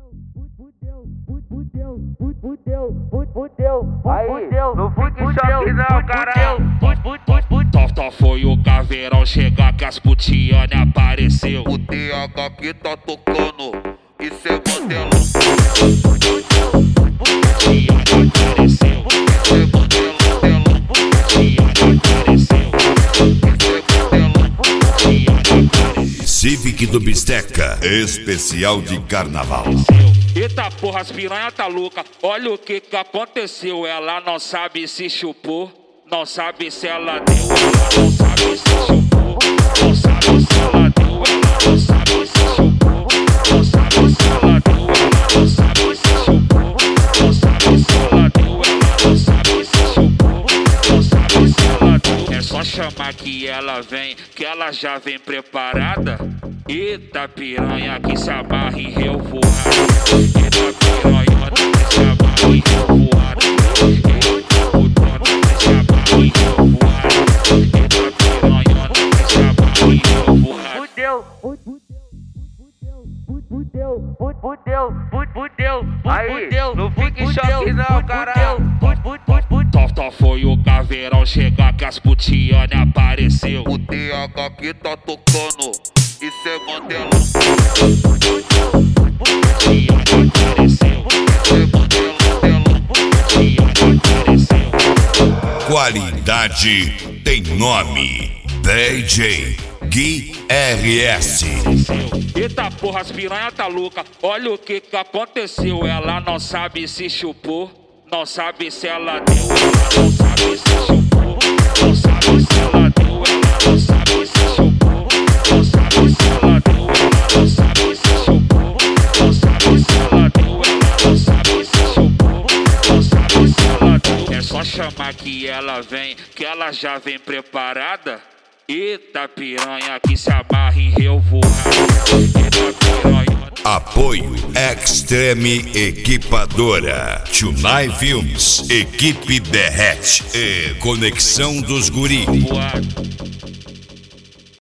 Aí, não fique em choque não, caralho. Tó foi o caveirão chegar que as putiane apareceu. O TH que tá tocando, isso é modelão. Putiane apareceu. Isso é modelão. Putiane apareceu. Putiane apareceu. Civic do Bisteca, especial de carnaval. Eita porra, as piranha tá louca. Olha o que aconteceu. Ela não sabe se chupou, não sabe se ela deu. Ela não sabe se chupou, não sabe se ela deu. Ela não sabe se chupou, não sabe se ela deu. Ela não sabe se chupou, não sabe se ela deu. Ela não sabe se chupou, não sabe se ela deu. É só chamar que ela vem, que ela já vem preparada. Eita piranha que se amarra em revoada. Eita piranha que se amarra em revoada. Eita putona que se amarra em revoada. Eita piranha que se amarra em revoada. Fudeu. Aí, não fique em choque não, caralho. Tó foi o caveirão chegar que as putiane apareceu. O TH que tá tocando, isso é modelão. Putiane apareceu. Isso é modelão. Putiane apareceu. Qualidade tem nome. DJ Gui RS. Eita porra, as piranha tá louca. Olha o que aconteceu. Ela não sabe se chupou, não sabe se ela deu. Ela não sabe se chupou, não sabe se ela deu. Ela não sabe se chupou, não sabe se ela deu. Ela não sabe se chupou, não sabe se ela deu. Ela não sabe se chupou, não sabe se ela deu. É só chamar que ela vem, que ela já vem preparada. Eita piranha que se amarra em revoada. Eita piranha. Apoio Extreme Equipadora, Tunai Filmes, Equipe Derrete e Conexão dos Guri. Voado.